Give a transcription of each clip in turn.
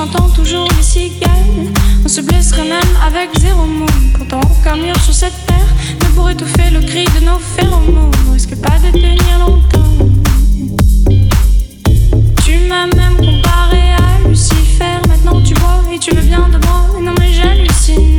entend toujours les cigales. On se blesserait même avec 0 mot. Pourtant aucun mur sur cette terre ne pourrait étouffer le cri de nos phéromones. On risque pas de tenir longtemps. Tu m'as même comparé à Lucifer. Maintenant tu bois et tu veux bien de moi. Et non mais j'hallucine.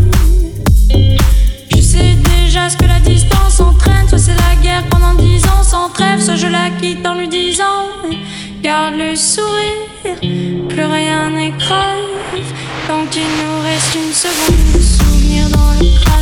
Je sais déjà ce que la distance entraîne. Soit c'est la guerre pendant 10 ans sans trêve, soit je la quitte en lui disant garde le sourire, plus rien n'est grave. Tant qu'il nous reste une seconde de souvenir dans le crâne.